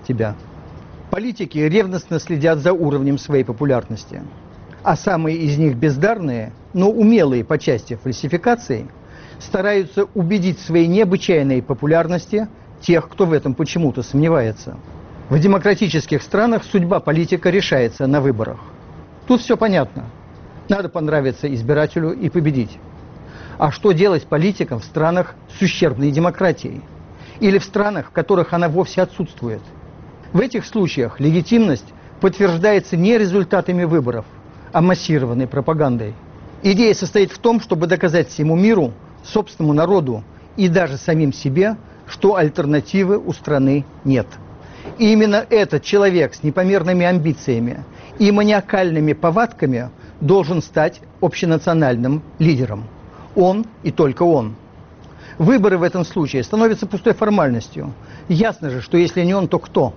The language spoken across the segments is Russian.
от тебя. Политики ревностно следят за уровнем своей популярности. А самые из них бездарные, но умелые по части фальсификаций, стараются убедить в своей необычайной популярности тех, кто в этом почему-то сомневается. В демократических странах судьба политика решается на выборах. Тут все понятно. Надо понравиться избирателю и победить. А что делать политикам в странах с ущербной демократией? Или в странах, в которых она вовсе отсутствует? В этих случаях легитимность подтверждается не результатами выборов, а массированной пропагандой. Идея состоит в том, чтобы доказать всему миру, собственному народу и даже самим себе, что альтернативы у страны нет. И именно этот человек с непомерными амбициями и маниакальными повадками должен стать общенациональным лидером. Он и только он. Выборы в этом случае становятся пустой формальностью. Ясно же, что если не он, то кто?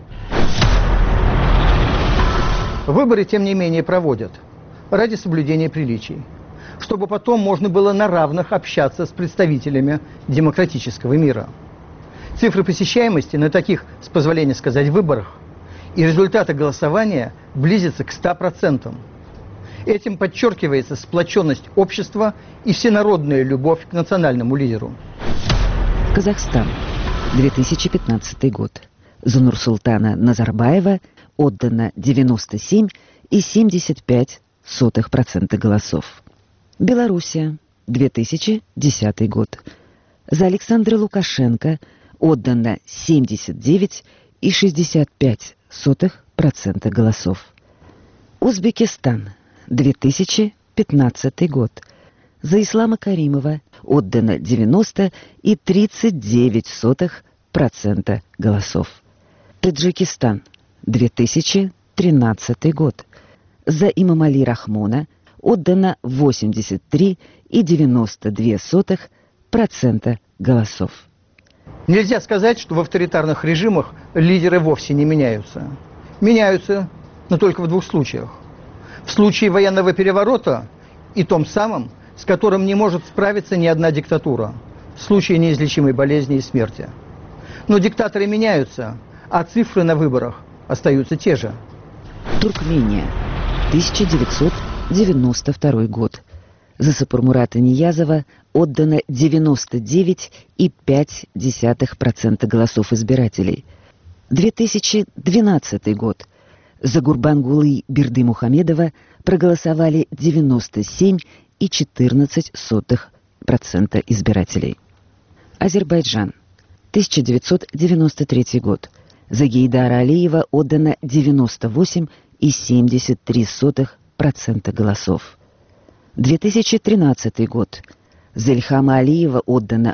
Выборы, тем не менее, проводят ради соблюдения приличий, чтобы потом можно было на равных общаться с представителями демократического мира. Цифры посещаемости на таких, с позволения сказать, выборах и результаты голосования близятся к 100%. Этим подчеркивается сплоченность общества и всенародная любовь к национальному лидеру. Казахстан. 2015 год. За Нурсултана Назарбаева отдано 97,75% голосов. Белоруссия. 2010 год. За Александра Лукашенко отдано 79,65% голосов. Узбекистан. 2015 год. За Ислама Каримова отдано 90,39% голосов. Таджикистан. 2013 год. За Имамали Рахмона отдано 83,92% голосов. Нельзя сказать, что в авторитарных режимах лидеры вовсе не меняются. Меняются, но только в двух случаях. В случае военного переворота и том самом, с которым не может справиться ни одна диктатура, в случае неизлечимой болезни и смерти. Но диктаторы меняются, а цифры на выборах остаются те же. Туркмения. 1992 год. За Сапурмурата Ниязова отдано 99,5% голосов избирателей. 2012 год. За Гурбангулы Бердымухамедова проголосовали 97,14% избирателей. Азербайджан. 1993 год. За Гейдара Алиева отдано 98,73% голосов. 2013 год. За Ильхама Алиева отдано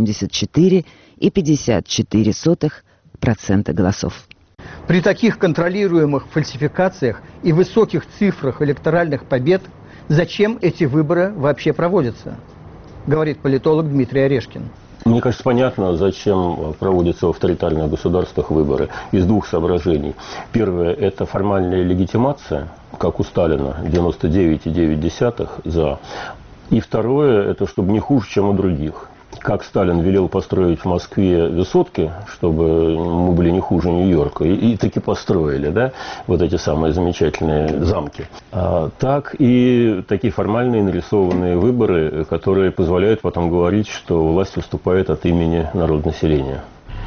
84,54% голосов. При таких контролируемых фальсификациях и высоких цифрах электоральных побед зачем эти выборы вообще проводятся, говорит политолог Дмитрий Орешкин. Мне кажется, понятно, зачем проводятся в авторитарных государствах выборы. Из двух соображений. Первое – это формальная легитимация, как у Сталина, 99,9 за. И второе – это чтобы не хуже, чем у других. Как Сталин велел построить в Москве высотки, чтобы мы были не хуже Нью-Йорка, и таки построили, да, вот эти самые замечательные замки. Так и такие формальные нарисованные выборы, которые позволяют потом говорить, что власть выступает от имени народонаселения.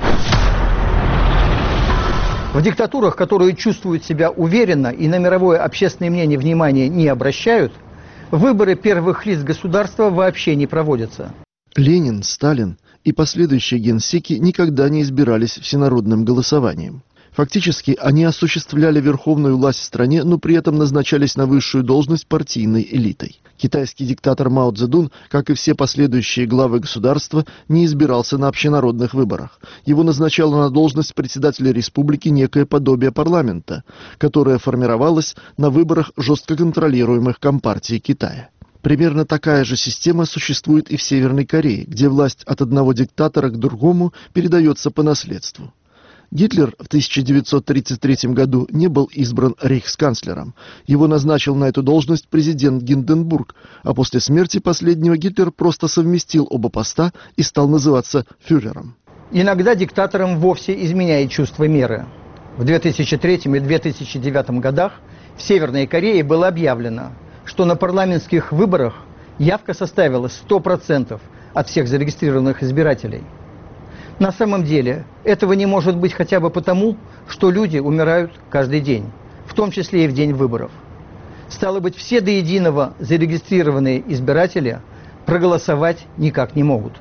В диктатурах, которые чувствуют себя уверенно и на мировое общественное мнение внимания не обращают, выборы первых лиц государства вообще не проводятся. Ленин, Сталин и последующие генсеки никогда не избирались всенародным голосованием. Фактически, они осуществляли верховную власть в стране, но при этом назначались на высшую должность партийной элитой. Китайский диктатор Мао Цзэдун, как и все последующие главы государства, не избирался на общенародных выборах. Его назначало на должность председателя республики некое подобие парламента, которое формировалось на выборах жестко контролируемых Компартией Китая. Примерно такая же система существует и в Северной Корее, где власть от одного диктатора к другому передается по наследству. Гитлер в 1933 году не был избран рейхсканцлером. Его назначил на эту должность президент Гинденбург, а после смерти последнего Гитлер просто совместил оба поста и стал называться фюрером. Иногда диктаторам вовсе изменяет чувство меры. В 2003 и 2009 годах в Северной Корее было объявлено, что на парламентских выборах явка составила 100% от всех зарегистрированных избирателей. На самом деле этого не может быть хотя бы потому, что люди умирают каждый день, в том числе и в день выборов. Стало быть, все до единого зарегистрированные избиратели проголосовать никак не могут.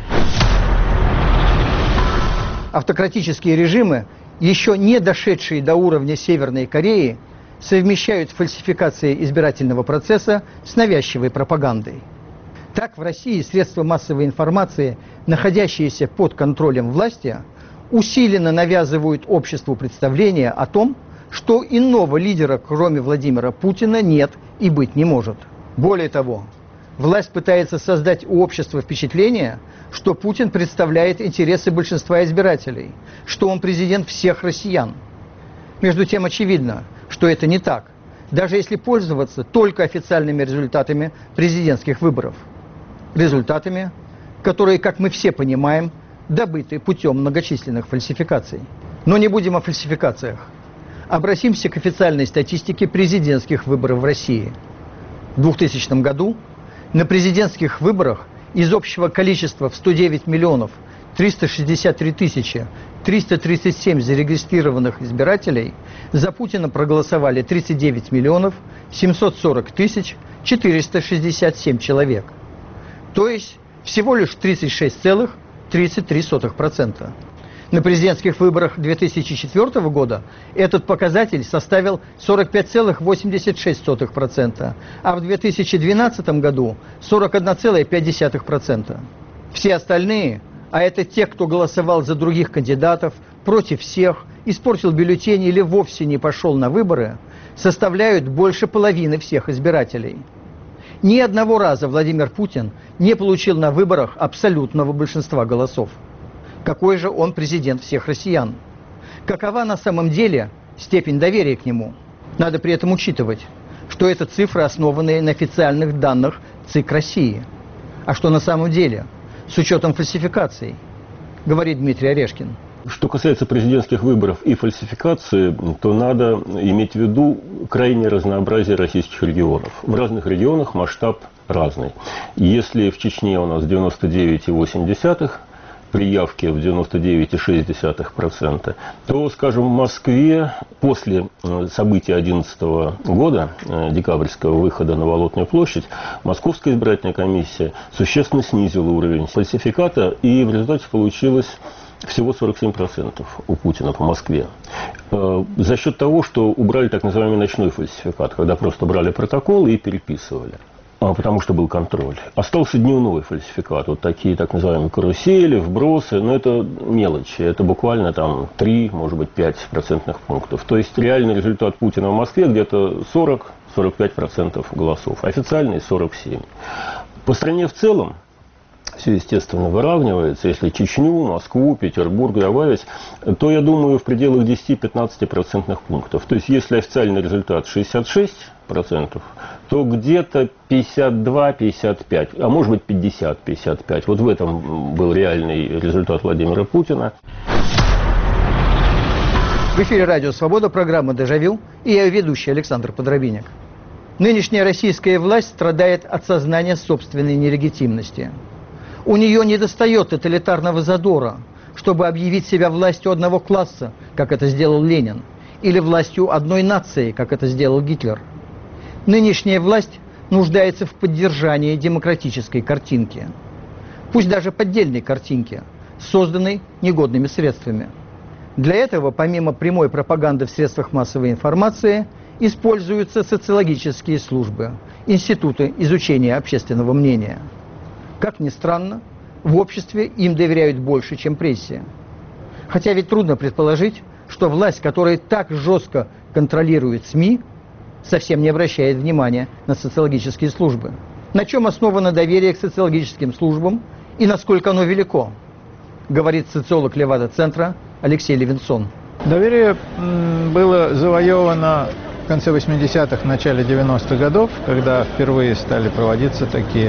Автократические режимы, еще не дошедшие до уровня Северной Кореи, совмещают фальсификации избирательного процесса с навязчивой пропагандой. Так, в России средства массовой информации, находящиеся под контролем власти, усиленно навязывают обществу представление о том, что иного лидера, кроме Владимира Путина, нет и быть не может. Более того, власть пытается создать у общества впечатление, что Путин представляет интересы большинства избирателей, что он президент всех россиян. Между тем очевидно, что это не так, даже если пользоваться только официальными результатами президентских выборов. Результатами, которые, как мы все понимаем, добыты путем многочисленных фальсификаций. Но не будем о фальсификациях. Обратимся к официальной статистике президентских выборов в России. В 2000 году на президентских выборах из общего количества в 109 миллионов 363 тысячи 337 зарегистрированных избирателей за Путина проголосовали 39 миллионов 740 тысяч 467 человек. То есть всего лишь 36,33%. На президентских выборах 2004 года этот показатель составил 45,86%, а в 2012 году 41,5%. Все остальные, а это те, кто голосовал за других кандидатов, против всех, испортил бюллетень или вовсе не пошел на выборы, составляют больше половины всех избирателей. Ни одного раза Владимир Путин не получил на выборах абсолютного большинства голосов. Какой же он президент всех россиян? Какова на самом деле степень доверия к нему? Надо при этом учитывать, что это цифры, основанные на официальных данных ЦИК России. А что на самом деле, с учетом фальсификаций, говорит Дмитрий Орешкин. Что касается президентских выборов и фальсификации, то надо иметь в виду крайнее разнообразие российских регионов. В разных регионах масштаб разный. Если в Чечне у нас 99,8%, при явке в 99,6%, то, скажем, в Москве после событий 2011 года, декабрьского выхода на Болотную площадь, Московская избирательная комиссия существенно снизила уровень фальсификата, и в результате получилось всего 47% у Путина по Москве. За счет того, что убрали так называемый ночной фальсификат, когда просто брали протоколы и переписывали. Потому что был контроль. Остался дневной фальсификат. Вот такие так называемые карусели, вбросы. Но это мелочи. Это буквально там 3, может быть, 5 процентных пунктов. То есть реальный результат Путина в Москве где-то 40-45% голосов. Официальный 47%. По стране в целом все, естественно, выравнивается. Если Чечню, Москву, Петербург добавить, то, я думаю, в пределах 10-15% пунктов. То есть, если официальный результат 66%, то где-то 52-55%, а может быть 50-55%. Вот в этом был реальный результат Владимира Путина. В эфире «Радио Свобода», программа «Дежавю», и я ведущий Александр Подробинник. Нынешняя российская власть страдает от сознания собственной нелегитимности. У нее недостает тоталитарного задора, чтобы объявить себя властью одного класса, как это сделал Ленин, или властью одной нации, как это сделал Гитлер. Нынешняя власть нуждается в поддержании демократической картинки. Пусть даже поддельной картинки, созданной негодными средствами. Для этого, помимо прямой пропаганды в средствах массовой информации, используются социологические службы, институты изучения общественного мнения. Как ни странно, в обществе им доверяют больше, чем прессе. Хотя ведь трудно предположить, что власть, которая так жестко контролирует СМИ, совсем не обращает внимания на социологические службы. На чем основано доверие к социологическим службам и насколько оно велико, говорит социолог Левада-центра Алексей Левинсон. Доверие было завоевано в конце 80-х, начале 90-х годов, когда впервые стали проводиться такие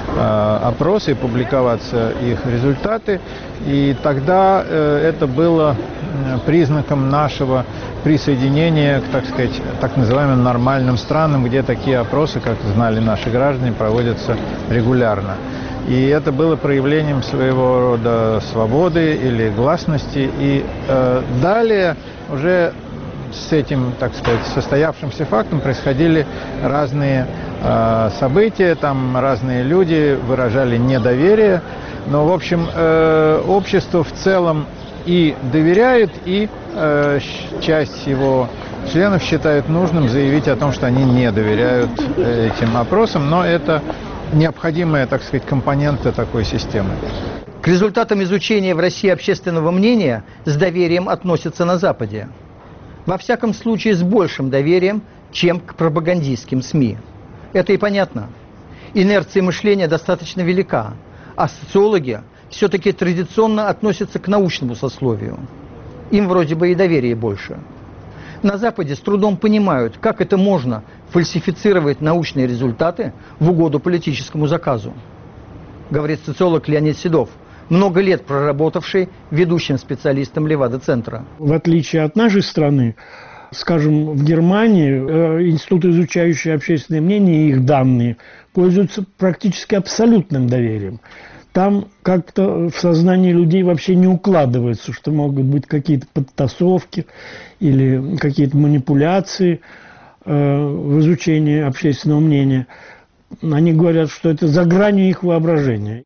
опросы и публиковаться их результаты. И тогда это было признаком нашего присоединения к, так сказать, так называемым нормальным странам, где такие опросы, как знали наши граждане, проводятся регулярно. И это было проявлением своего рода свободы или гласности. И далее уже с этим, так сказать, состоявшимся фактом происходили разные события, там разные люди выражали недоверие. Но, в общем, общество в целом и доверяет, и часть его членов считает нужным заявить о том, что они не доверяют этим опросам, но это необходимая, так сказать, компонента такой системы. К результатам изучения в России общественного мнения с доверием относятся на Западе. Во всяком случае, с большим доверием, чем к пропагандистским СМИ. Это и понятно. Инерция мышления достаточно велика, а социологи все-таки традиционно относятся к научному сословию. Им вроде бы и доверия больше. На Западе с трудом понимают, как это можно фальсифицировать научные результаты в угоду политическому заказу, говорит социолог Леонид Седов, много лет проработавший ведущим специалистом Левада-центра. В отличие от нашей страны, скажем, в Германии институты, изучающие общественное мнение и их данные, пользуются практически абсолютным доверием. Там как-то в сознании людей вообще не укладывается, что могут быть какие-то подтасовки или какие-то манипуляции в изучении общественного мнения. Они говорят, что это за гранью их воображения.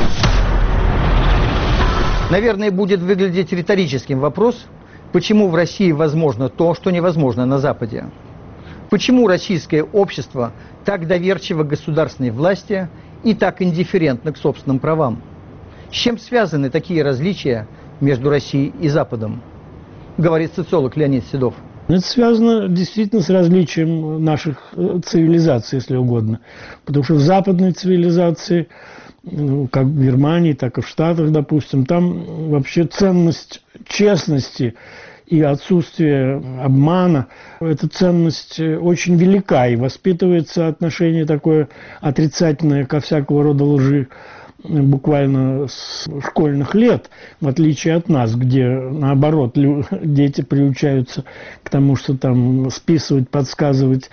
Наверное, будет выглядеть риторическим вопрос, почему в России возможно то, что невозможно на Западе. Почему российское общество так доверчиво к государственной власти и так индифферентно к собственным правам? С чем связаны такие различия между Россией и Западом? Говорит социолог Леонид Седов. Это связано действительно с различием наших цивилизаций, если угодно. Потому что в западной цивилизации, как в Германии, так и в Штатах, допустим, там вообще ценность честности и отсутствие обмана, эта ценность очень велика, и воспитывается отношение такое отрицательное ко всякого рода лжи буквально с школьных лет, в отличие от нас, где, наоборот, дети приучаются к тому, что там списывать, подсказывать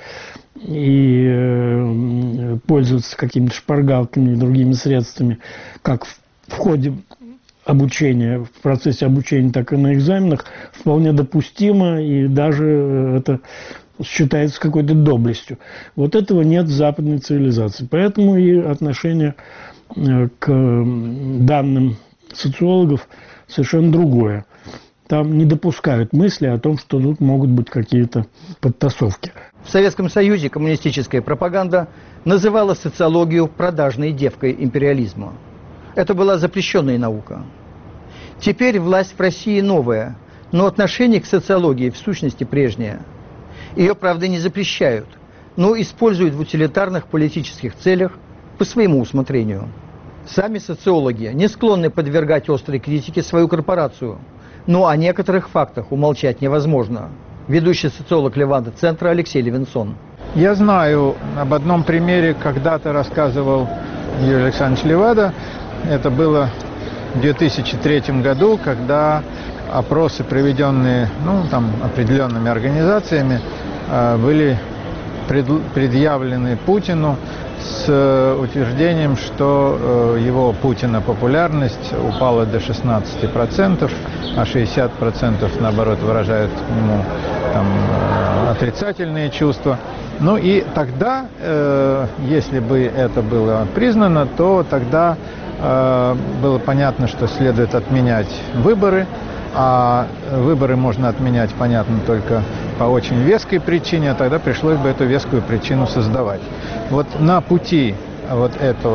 и пользоваться какими-то шпаргалками и другими средствами, как в ходе обучения, в процессе обучения, так и на экзаменах, вполне допустимо, и даже это считается какой-то доблестью. Вот этого нет в западной цивилизации. Поэтому и отношение к данным социологов совершенно другое. Там не допускают мысли о том, что тут могут быть какие-то подтасовки. В Советском Союзе коммунистическая пропаганда называла социологию продажной девкой империализма. Это была запрещенная наука. Теперь власть в России новая, но отношение к социологии в сущности прежнее. Ее, правда, не запрещают, но используют в утилитарных политических целях по своему усмотрению. Сами социологи не склонны подвергать острой критике свою корпорацию, но о некоторых фактах умолчать невозможно. Ведущий социолог Левада-центра Алексей Левинсон. Я знаю об одном примере, когда-то рассказывал Юрий Александрович Левада. Это было в 2003 году, когда опросы, проведенные определенными организациями, были предъявлены Путину с утверждением, что его Путина популярность упала до 16%, а 60% наоборот выражают к нему отрицательные чувства. Ну и тогда, если бы это было признано, то тогда было понятно, что следует отменять выборы, а выборы можно отменять, понятно, только по очень веской причине, а тогда пришлось бы эту вескую причину создавать. Вот на пути вот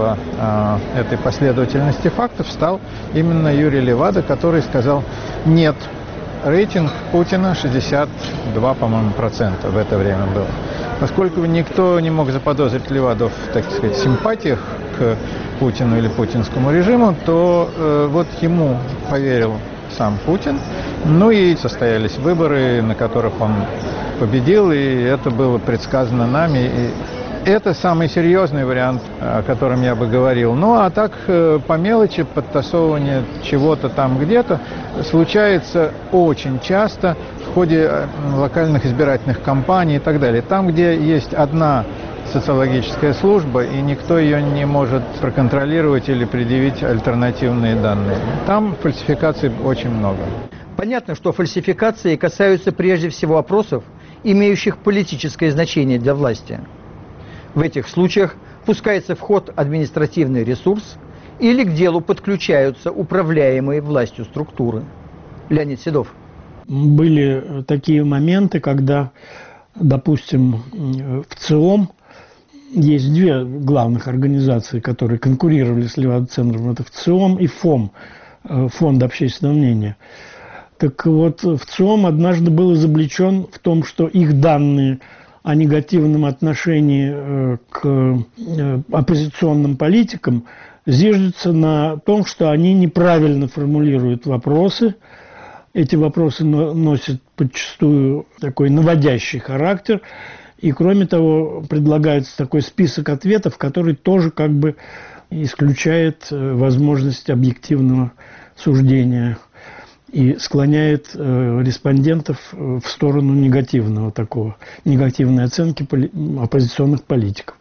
этой последовательности фактов стал именно Юрий Левада, который сказал: нет, рейтинг Путина 62, по-моему, процента в это время был. Поскольку никто не мог заподозрить Леваду в, так сказать, симпатиях к Путину или путинскому режиму, то вот ему поверил сам Путин. Ну и состоялись выборы, на которых он победил, и это было предсказано нами. Это самый серьезный вариант, о котором я бы говорил. Ну, а так, по мелочи, подтасовывание чего-то там где-то случается очень часто в ходе локальных избирательных кампаний и так далее. Там, где есть одна социологическая служба, и никто ее не может проконтролировать или предъявить альтернативные данные. Там фальсификаций очень много. Понятно, что фальсификации касаются прежде всего опросов, имеющих политическое значение для власти. В этих случаях пускается в ход административный ресурс или к делу подключаются управляемые властью структуры. Леонид Седов. Были такие моменты, когда, допустим, в ЦИОМ есть две главных организации, которые конкурировали с Левада-центром. Это ВЦИОМ и ФОМ, Фонд общественного мнения. Так вот, ВЦИОМ однажды был изобличен в том, что их данные о негативном отношении к оппозиционным политикам зиждется на том, что они неправильно формулируют вопросы. Эти вопросы носят подчастую такой наводящий характер. И, кроме того, предлагается такой список ответов, который тоже как бы исключает возможность объективного суждения и склоняет респондентов в сторону негативной оценки оппозиционных политиков.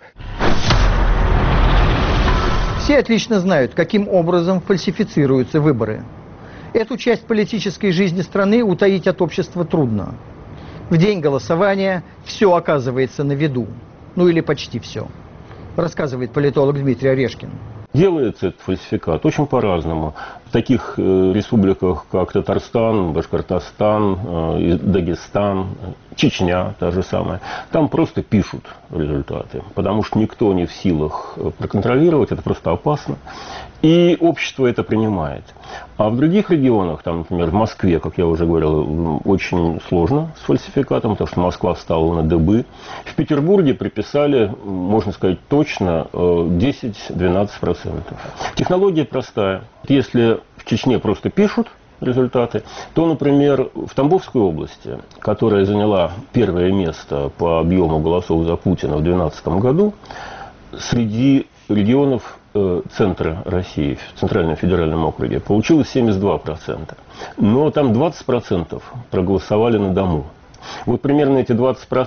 Все отлично знают, каким образом фальсифицируются выборы. Эту часть политической жизни страны утаить от общества трудно. В день голосования все оказывается на виду. Ну или почти все. Рассказывает политолог Дмитрий Орешкин. Делается этот фальсификат очень по-разному. В таких республиках, как Татарстан, Башкортостан, Дагестан, Чечня та же самая, там просто пишут результаты, потому что никто не в силах проконтролировать, это просто опасно. И общество это принимает. А в других регионах, там, например, в Москве, как я уже говорил, очень сложно с фальсификатом, потому что Москва встала на дыбы. В Петербурге приписали, можно сказать точно, 10-12%. Технология простая. Если в Чечне просто пишут результаты, то, например, в Тамбовской области, которая заняла первое место по объему голосов за Путина в 2012 году, среди регионов центра России, в Центральном федеральном округе, получилось 72%. Но там 20% проголосовали на дому. Вот примерно эти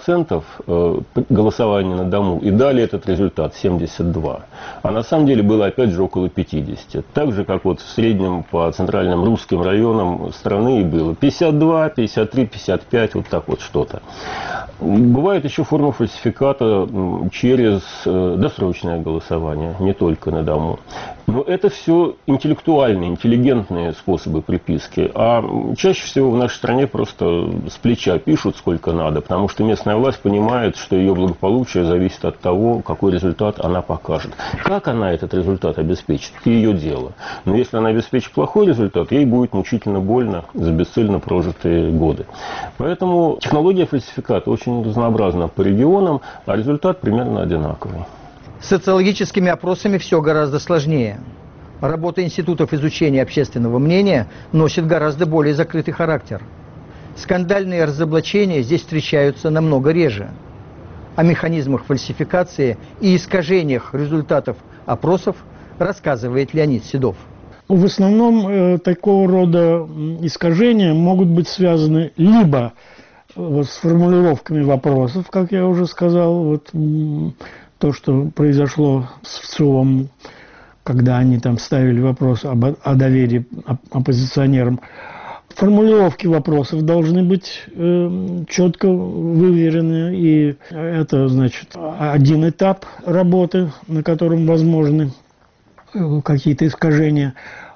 20% голосования на дому и дали этот результат 72. А на самом деле было опять же около 50. Так же, как вот в среднем по центральным русским районам страны и было 52, 53, 55, вот так вот что-то. Бывает еще форма фальсификата через досрочное голосование, не только на дому. Но это все интеллектуальные, интеллигентные способы приписки. А чаще всего в нашей стране просто с плеча пишут сколько надо, потому что местная власть понимает, что ее благополучие зависит от того, какой результат она покажет. Как она этот результат обеспечит, это ее дело. Но если она обеспечит плохой результат, ей будет мучительно больно за бесцельно прожитые годы. Поэтому технология фальсификата очень разнообразна по регионам, а результат примерно одинаковый. С социологическими опросами все гораздо сложнее. Работа институтов изучения общественного мнения носит гораздо более закрытый характер. Скандальные разоблачения здесь встречаются намного реже. О механизмах фальсификации и искажениях результатов опросов рассказывает Леонид Седов. В основном такого рода искажения могут быть связаны либо с формулировками вопросов, как я уже сказал, вот то, что произошло с ВЦИОМ, когда они там ставили вопрос о доверии оппозиционерам. Формулировки вопросов должны быть четко выверены, и это, значит, один этап работы, на котором возможны какие-то искажения.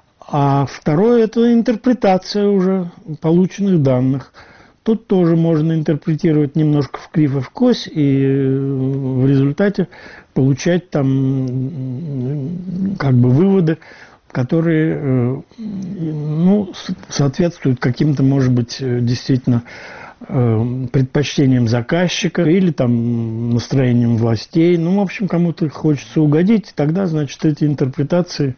А второе – это интерпретация уже полученных данных. Тут тоже можно интерпретировать немножко вкривь и вкось, и в результате получать там как бы выводы, которые соответствуют каким-то, может быть, действительно предпочтениям заказчика или там настроениям властей. Ну, в общем, кому-то хочется угодить, тогда, значит, эти интерпретации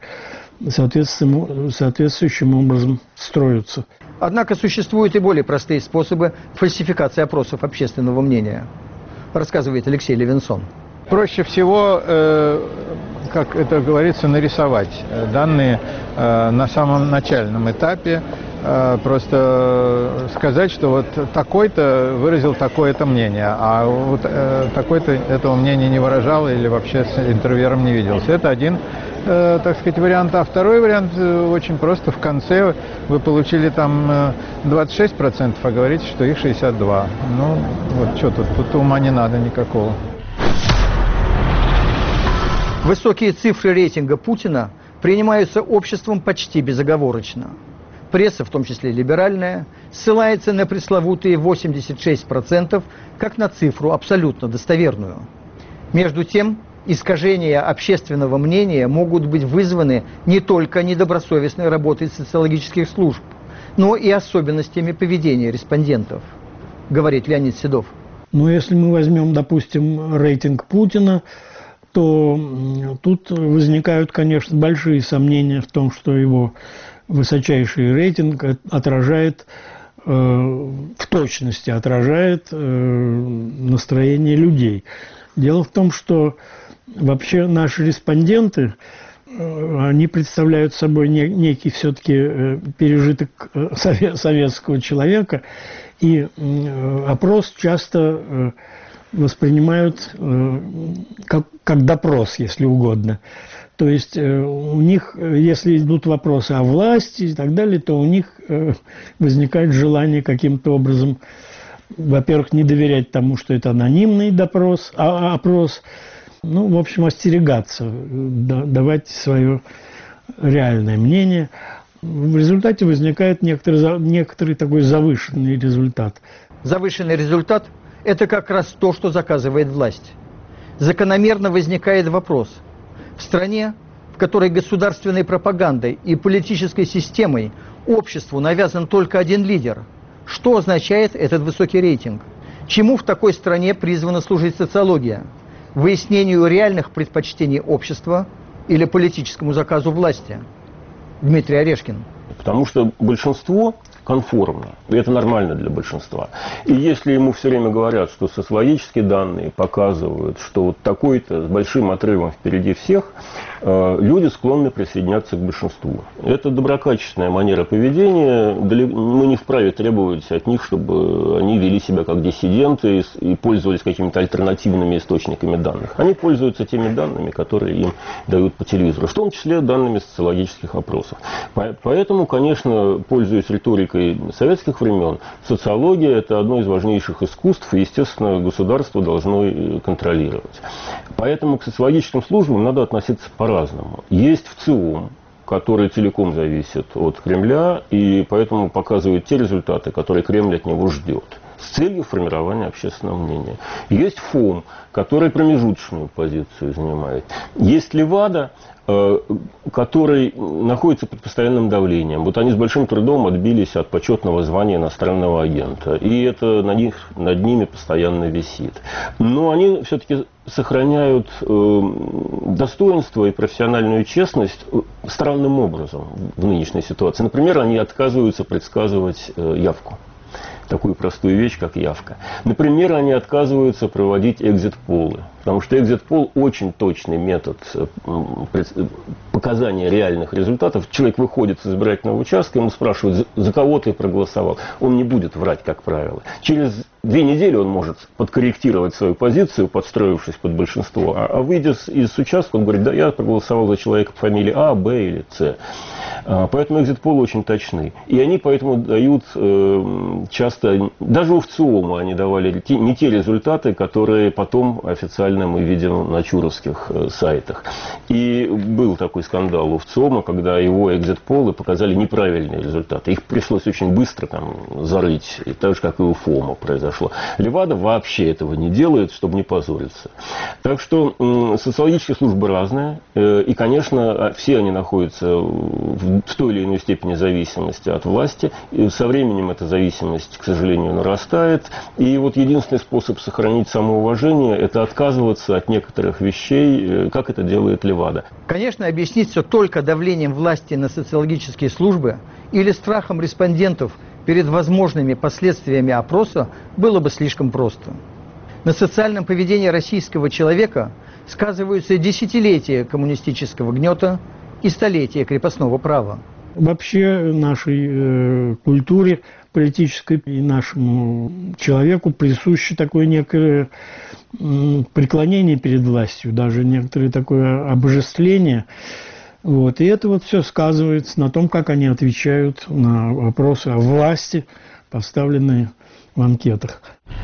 соответствующим образом строятся. Однако существуют и более простые способы фальсификации опросов общественного мнения, рассказывает Алексей Левинсон. Проще всего, как это говорится, нарисовать данные на самом начальном этапе, просто сказать, что вот такой-то выразил такое-то мнение, а вот такой-то этого мнения не выражал или вообще с интервьюером не виделся. Это один, так сказать, вариант. А второй вариант очень просто. В конце вы получили там 26%, а говорите, что их 62%. Ну, вот что тут ума не надо никакого. Высокие цифры рейтинга Путина принимаются обществом почти безоговорочно. Пресса, в том числе либеральная, ссылается на пресловутые 86%, как на цифру абсолютно достоверную. Между тем, искажения общественного мнения могут быть вызваны не только недобросовестной работой социологических служб, но и особенностями поведения респондентов, говорит Леонид Седов. Но если мы возьмем, допустим, рейтинг Путина, то тут возникают, конечно, большие сомнения в том, что его высочайший рейтинг отражает, в точности отражает настроение людей. Дело в том, что вообще наши респонденты, они представляют собой некий все-таки пережиток советского человека, и опрос часто воспринимают как допрос, если угодно. То есть у них, если идут вопросы о власти и так далее, то у них возникает желание каким-то образом, во-первых, не доверять тому, что это анонимный опрос, ну, в общем, остерегаться, давать свое реальное мнение. В результате возникает некоторый такой завышенный результат. Завышенный результат – это как раз то, что заказывает власть. Закономерно возникает вопрос. В стране, в которой государственной пропагандой и политической системой обществу навязан только один лидер, что означает этот высокий рейтинг? Чему в такой стране призвана служить социология? Выяснению реальных предпочтений общества или политическому заказу власти? Дмитрий Орешкин. Потому что большинство конформно, и это нормально для большинства. И если ему все время говорят, что социологические данные показывают, что вот такой-то с большим отрывом впереди всех, люди склонны присоединяться к большинству. Это доброкачественная манера поведения. Мы не вправе требовать от них, чтобы они вели себя как диссиденты и пользовались какими-то альтернативными источниками данных. Они пользуются теми данными, которые им дают по телевизору, в том числе данными социологических опросов. Поэтому, конечно, пользуясь риторикой советских времен, социология – это одно из важнейших искусств, и, естественно, государство должно контролировать. Поэтому к социологическим службам надо относиться по-разному. Есть ВЦИОМ, который целиком зависит от Кремля, и поэтому показывает те результаты, которые Кремль от него ждет, с целью формирования общественного мнения. Есть ФОМ, который промежуточную позицию занимает. Есть Левада, который находится под постоянным давлением. Вот они с большим трудом отбились от почетного звания иностранного агента. И это над ними постоянно висит. Но они все-таки сохраняют достоинство и профессиональную честность странным образом в нынешней ситуации. Например, они отказываются предсказывать явку. Такую простую вещь, как явка. Например, они отказываются проводить экзит-полы, потому что экзит-пол очень точный метод показания реальных результатов. Человек выходит с избирательного участка, ему спрашивают, за кого ты проголосовал. Он не будет врать, как правило. Через 2 недели он может подкорректировать свою позицию, подстроившись под большинство, а выйдя из участка, он говорит, да, я проголосовал за человека по фамилии А, Б или С. Поэтому экзит-полы очень точны. И они поэтому дают часто, даже у ВЦИОМа они давали не те результаты, которые потом официально мы видим на чуровских сайтах. И был такой скандал у ВЦИОМа, когда его экзит-полы показали неправильные результаты. Их пришлось очень быстро там зарыть, и так же, как и у ФОМа произошло. Левада вообще этого не делает, чтобы не позориться. Так что социологические службы разные. И, конечно, все они находятся в той или иной степени зависимости от власти. И со временем эта зависимость, к сожалению, нарастает. И вот единственный способ сохранить самоуважение – это отказываться от некоторых вещей, как это делает Левада. Конечно, объяснить все только давлением власти на социологические службы или страхом респондентов перед возможными последствиями опроса было бы слишком просто. На социальном поведении российского человека сказываются десятилетия коммунистического гнета и столетия крепостного права. Вообще нашей культуре политической и нашему человеку присуще такое некое преклонение перед властью, даже некоторое такое обожествление. Вот. И это вот все сказывается на том, как они отвечают на вопросы о власти, поставленные в анкетах.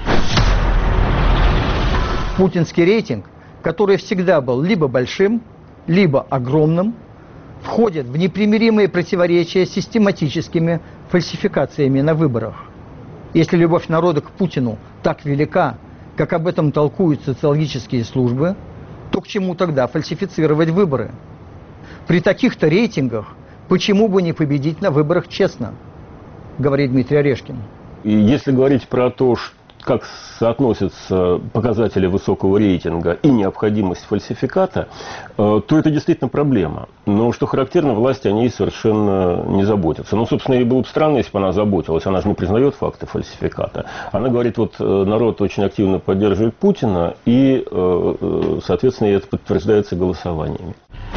Путинский рейтинг, который всегда был либо большим, либо огромным, входит в непримиримые противоречия с систематическими фальсификациями на выборах. Если любовь народа к Путину так велика, как об этом толкуют социологические службы, то к чему тогда фальсифицировать выборы? При таких-то рейтингах почему бы не победить на выборах честно, говорит Дмитрий Орешкин. И если говорить про то, как соотносятся показатели высокого рейтинга и необходимость фальсификата, то это действительно проблема. Но, что характерно, власти о ней совершенно не заботятся. Ну, собственно, и было бы странно, если бы она заботилась. Она же не признает факты фальсификата. Она говорит, вот народ очень активно поддерживает Путина, и, соответственно, это подтверждается голосованиями.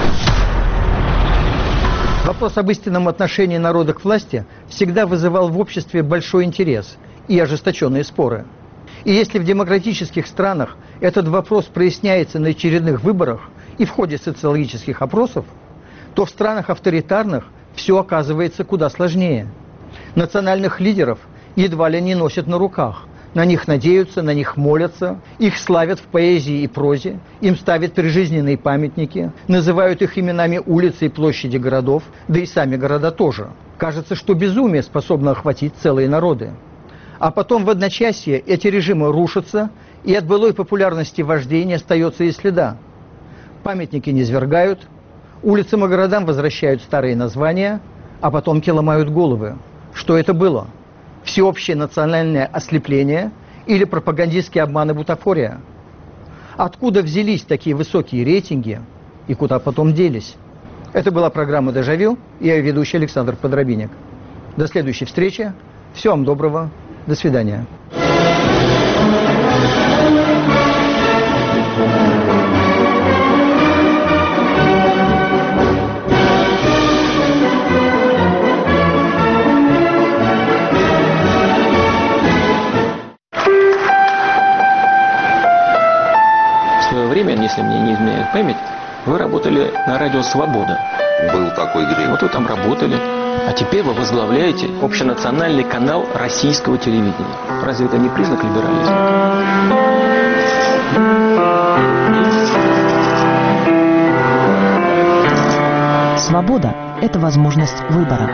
Вопрос об истинном отношении народа к власти всегда вызывал в обществе большой интерес и ожесточенные споры. И если в демократических странах этот вопрос проясняется на очередных выборах и в ходе социологических опросов, то в странах авторитарных все оказывается куда сложнее. Национальных лидеров едва ли не носят на руках. На них надеются, на них молятся, их славят в поэзии и прозе, им ставят прижизненные памятники, называют их именами улиц и площади городов, да и сами города тоже. Кажется, что безумие способно охватить целые народы. А потом в одночасье эти режимы рушатся, и от былой популярности вождей не остается и следа. Памятники низвергают, улицам и городам возвращают старые названия, а потомки ломают головы. Что это было? Всеобщее национальное ослепление или пропагандистский обман и бутафория? Откуда взялись такие высокие рейтинги и куда потом делись? Это была программа «Дежавю», и я ведущий Александр Подробинник. До следующей встречи. Всего вам доброго. До свидания. В свое время, если мне не изменяет память, вы работали на радио «Свобода». Был такой грех. Вот вы там работали. А теперь вы возглавляете общенациональный канал российского телевидения. Разве это не признак либерализма? Свобода – это возможность выбора.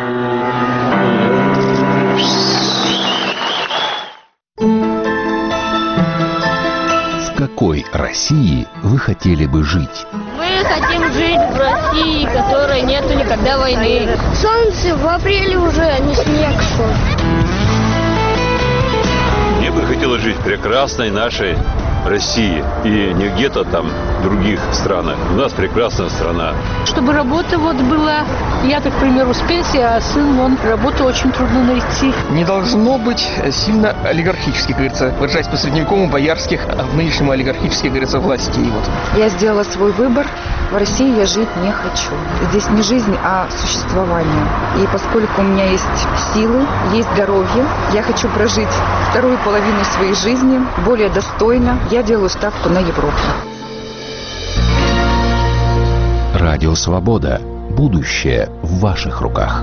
В какой России вы хотели бы жить? Мы хотим жить в России, в которой нету никогда войны. Солнце в апреле уже, а не снег шел. Мне бы хотелось жить в прекрасной нашей России. И не где-то там в других странах. У нас прекрасная страна. Чтобы работа вот была, я, так, к примеру, с пенсии, а сын, работу очень трудно найти. Не должно быть сильно олигархических, говорится, выражаясь по-средневековому, боярских, а в нынешнем олигархических, говорится, властей. Вот. Я сделала свой выбор. В России я жить не хочу. Здесь не жизнь, а существование. И поскольку у меня есть силы, есть здоровье, я хочу прожить вторую половину своей жизни более достойно. Я делаю ставку на Европу. Радио «Свобода». Будущее в ваших руках.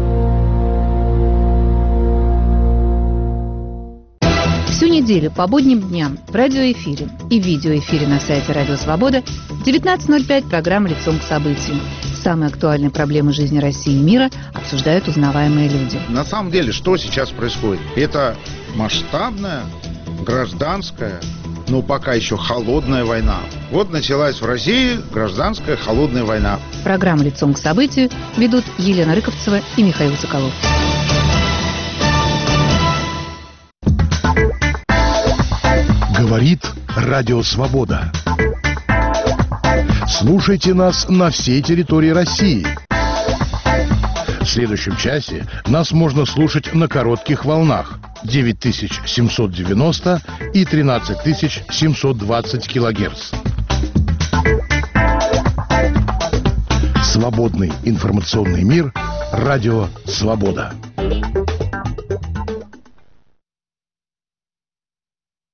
Всю неделю по будним дням в радиоэфире и видеоэфире на сайте Радио Свобода в 19:05 программа «Лицом к событию». Самые актуальные проблемы жизни России и мира обсуждают узнаваемые люди. На самом деле, что сейчас происходит? Это масштабная, гражданская, но пока еще холодная война. Вот началась в России гражданская холодная война. Программу «Лицом к событию» ведут Елена Рыковцева и Михаил Соколов. Говорит Радио Свобода. Слушайте нас на всей территории России. В следующем часе нас можно слушать на коротких волнах 9790 и 13720 килогерц. Свободный информационный мир. Радио «Свобода».